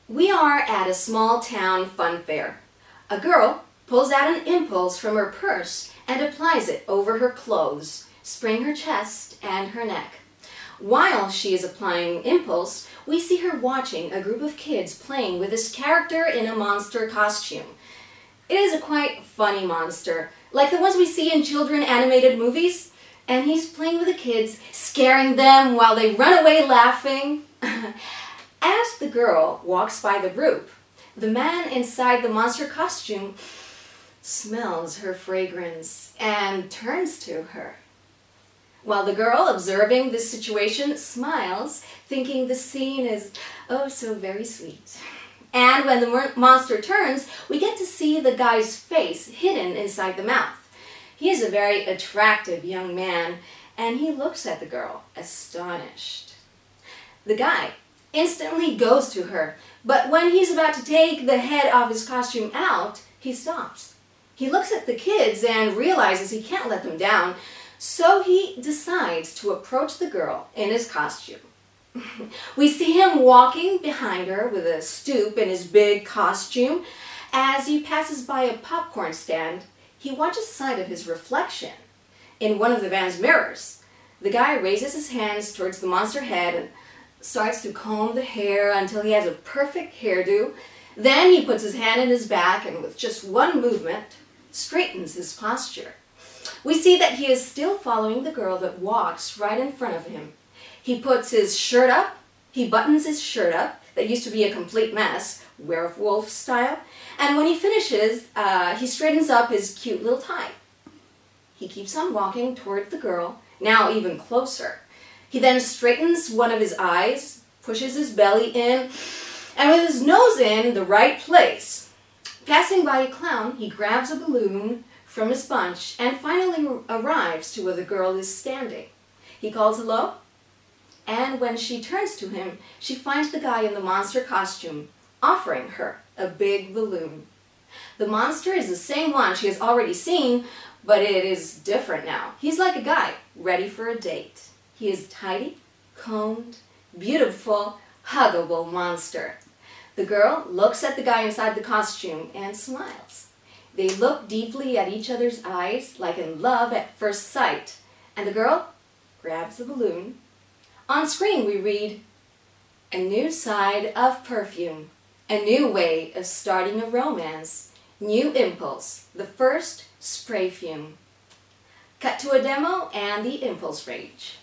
We are at a small town fun fair. A girl pulls out an impulse from her purse and applies it over her clothes, spraying her chest and her neck. While she is applying impulse, we see her watching a group of kids playing with this character in a monster costume. It is a quite funny monster, like the ones we see in children animated movies, and he's playing with the kids, scaring them while they run away laughing. As the girl walks by the group, the man inside the monster costume smells her fragrance and turns to her. While the girl, observing this situation, smiles, thinking the scene is oh so very sweet. And when the monster turns, we get to see the guy's face hidden inside the mouth. He is a very attractive young man, and he looks at the girl, astonished. The guy instantly goes to her, but when he's about to take the head of his costume out, he stops. He looks at the kids and realizes he can't let them down, so he decides to approach the girl in his costume. We see him walking behind her with a stoop in his big costume. As he passes by a popcorn stand, he watches the side of his reflection in one of the van's mirrors. The guy raises his hands towards the monster head and starts to comb the hair until he has a perfect hairdo. Then he puts his hand in his back and with just one movement, straightens his posture. We see that he is still following the girl that walks right in front of him. He puts his shirt up, he buttons his shirt up, that used to be a complete mess, werewolf style, and when he finishes, he straightens up his cute little tie. He keeps on walking toward the girl, now even closer. He then straightens one of his eyes, pushes his belly in, and with his nose in the right place. Passing by a clown, he grabs a balloon from his bunch and finally arrives to where the girl is standing. He calls hello, and when she turns to him, she finds the guy in the monster costume offering her a big balloon. The monster is the same one she has already seen, but it is different now. He's like a guy ready for a date. He is tidy, combed, beautiful, huggable monster. The girl looks at the guy inside the costume and smiles. They look deeply at each other's eyes, like in love at first sight, and the girl grabs the balloon. On screen we read, "A new side of perfume, a new way of starting a romance, new impulse, the first spray fume." Cut to a demo and the impulse rage.